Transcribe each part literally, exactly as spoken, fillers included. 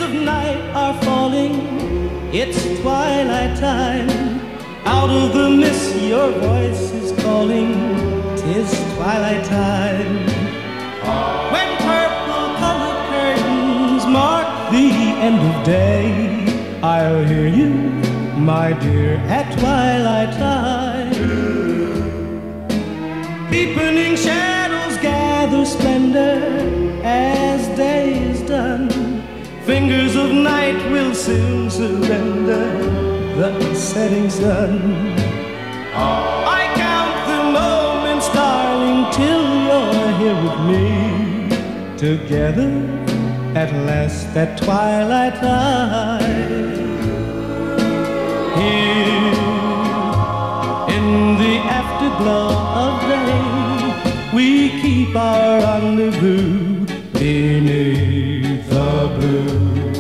of night are falling, it's twilight time. Out of the mist your voice is calling, 'tis twilight time. When purple-colored curtains mark the end of day, I'll hear you, my dear, at twilight time. Deepening shadows gather splendor as day is done. Fingers of night will soon surrender the setting sun. I count the moments, darling, till you're here with me. Together at last at twilight time. Here in the afterglow of day, we keep our rendezvous beneath the blue.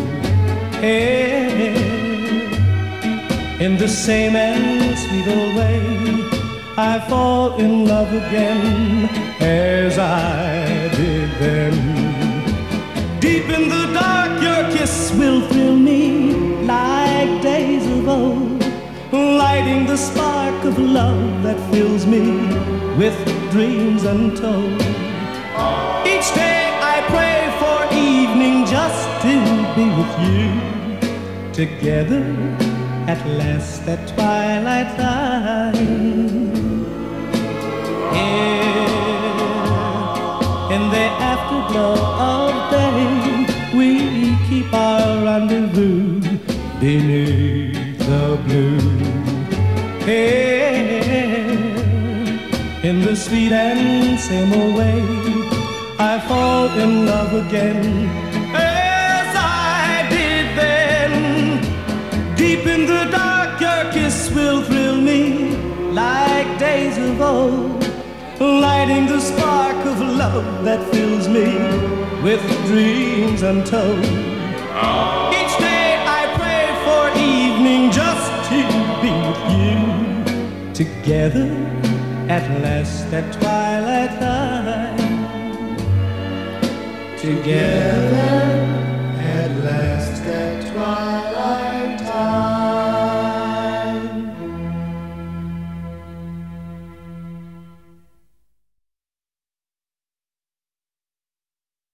Hey, in the same and sweet old way, I fall in love again as I did then. Deep in the dark your kiss will thrill me like days of old, lighting the spark of love that fills me with dreams untold. Each day I pray for evening just to be with you. Together at last at twilight time. Here in the afterglow of day, we keep our rendezvous beneath the blue. Hey, in the sweet and same old way, I fall in love again as I did then. Deep in the dark your kiss will thrill me like days of old, lighting the spark of love that fills me with dreams untold. Each day I pray for evening just to be with you. Together at last at twilight time. Together